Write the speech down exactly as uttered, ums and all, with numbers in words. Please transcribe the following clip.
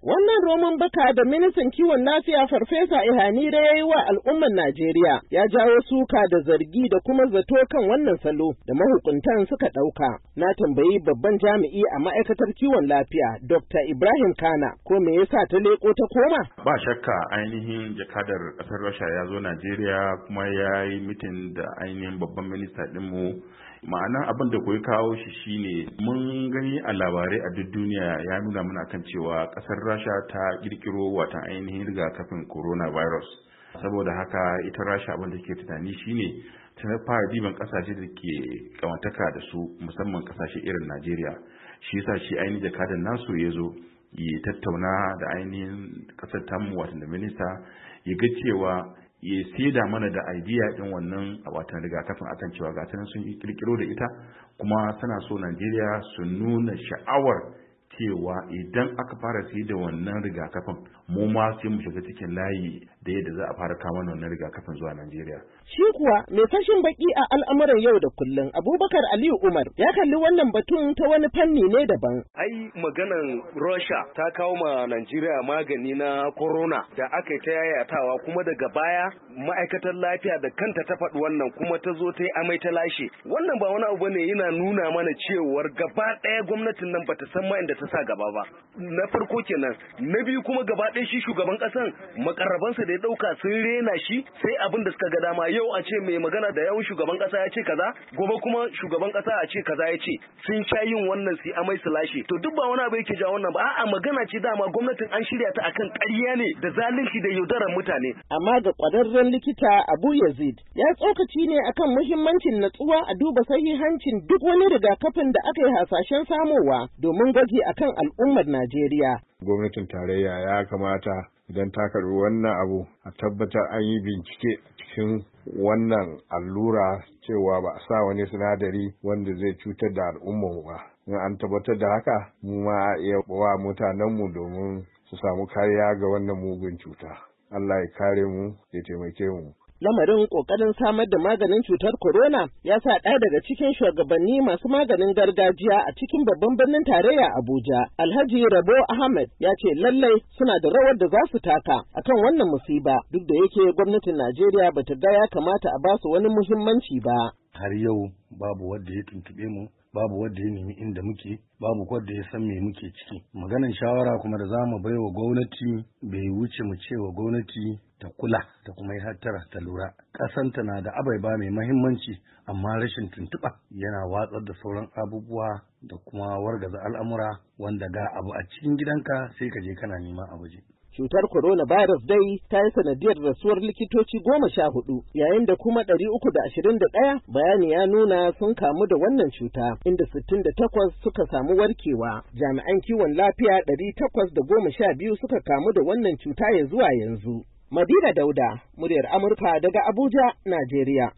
Wannan roman baka da ministan kiwon lafiya Farfesa Ihanire ya yi wa al'ummar Najeriya ya jawo suka da zargi da kuma zato kan wannan salo da mahukuntan suka ɗauka. Na tambayi babban jami'i a ma'aikatar kiwon lafiya Dokta Ibrahim Kana ko me yasa ta leko ta koma? Ba shakka ainihin jakadar ƙasar Rasha ya zo Najeriya kuma ya yi mitin da ainihin babban minista ɗinmu. Ma'ana abin da kuwa kawo shi shine mun gani a labarai a duk duniya ya nuna mana kan cewa ƙasar Rasha ta kirkiro watan ainihin rigakafin coronavirus. Saboda haka ita Rasha abin da ke tunani shine ta fara diban ƙasashe da ke kawantaka da su musamman ƙasashe irin Najeriya. Shi yasa shi ainihin jakadan nasu ya zo ya tattauna da ainihin ƙasar tamu watan da minista ya ga cewa ya saida mana da idea din wannan watan rigakafin akan cewa ga tanan sun kirkiro da ita kuma tana so Najeriya su nuna sha'awar cewa idan aka fara sayar da wannan rigakafin mu ma sai mu shiga cikin layi da yadda za a fara kawo wannan rigakafin zuwa Najeriya. Shi kuwa mai fashin baki a al'amuran yau da kullum Abubakar Aliyu Umar ya kalli wannan batun ta wani fanni ne daban. Ai maganan Russia ta kawo ma Najeriya magani na corona da aka yi ta yayatawa kuma daga baya ma'aikatar lafiya da kanta ta faɗi wannan kuma ta zo ta yi amai ta lashe. Wannan ba wani abu ne yana nuna mana cewar gaba ɗaya gwamnatin nan bata san ma inda ta sa gaba ba. Na farko kenan, na biyu kuma gaba ɗaya shi shugaban ƙasan makarrabansa da ya ɗauka sun rena shi sai abin da suka ga dama. Yau a ce mai magana da yawun shugaban ƙasa ya ce kaza, gobe kuma shugaban ƙasa a ce kaza ya ce sun sha yin wannan su amai su lashe. To duk ba wani abu yake ja wannan ba, a'a magana ce dama gwamnatin an shirya ta akan ƙarya ne da zalunci da yaudarar mutane. Amma ga ƙwararren likita Abu Yazid ya tsokaci ne akan muhimmancin natsuwa a duba sahihancin duk wani rigakafin da aka yi hasashen samowa domin gwaji akan al'ummar Najeriya. Gwamnatin tarayya ya kamata idan ta karɓi wannan abu a tabbatar an yi bincike cikin wannan allura cewa ba a sa wani sinadari wanda zai cutar da al'ummarmu ba. In an tabbatar da haka mu ma iya wa mutanenmu domin su samu kariya ga wannan mugun cuta. Allah ya kare mu ya taimake mu. Lamarin ƙoƙarin samar da maganin cutar corona ya sa ɗaya daga cikin shugabanni masu maganin gargajiya a cikin babban birnin tarayya Abuja, Alhaji Rabo Ahmed ya ce lallai suna da rawar da za su taka akan wannan musiba duk da yake gwamnatin Najeriya bata ga ya kamata a basu wani muhimmanci ba. Har yau babu wanda ya tuntube mu, babu wanda ya nemi inda muke, babu wanda ya san me muke ciki. Maganan shawara kuma da zamu bai wa gwamnati bai wuce mu ce wa gwamnati ta kula ta kuma yi hattara ta lura. Ƙasanta na da abaiba mai mahimmanci amma rashin tuntuɓa yana watsar da sauran abubuwa da kuma wargaza al'amura wanda ga abu a cikin gidanka sai ka je kana nema a waje. Cutar coronavirus dai ta yi sanadiyar rasuwar likitoci goma sha hudu, yayin da kuma ɗari uku da ashirin da ɗaya bayani ya nuna sun kamu da wannan cuta, inda sittin da takwas suka samu warkewa. Jami'an kiwon lafiya ɗari takwas da goma sha biyu suka kamu da wannan cuta ya zuwa yanzu. Madina Dauda, muryar Amurka daga Abuja, Najeriya.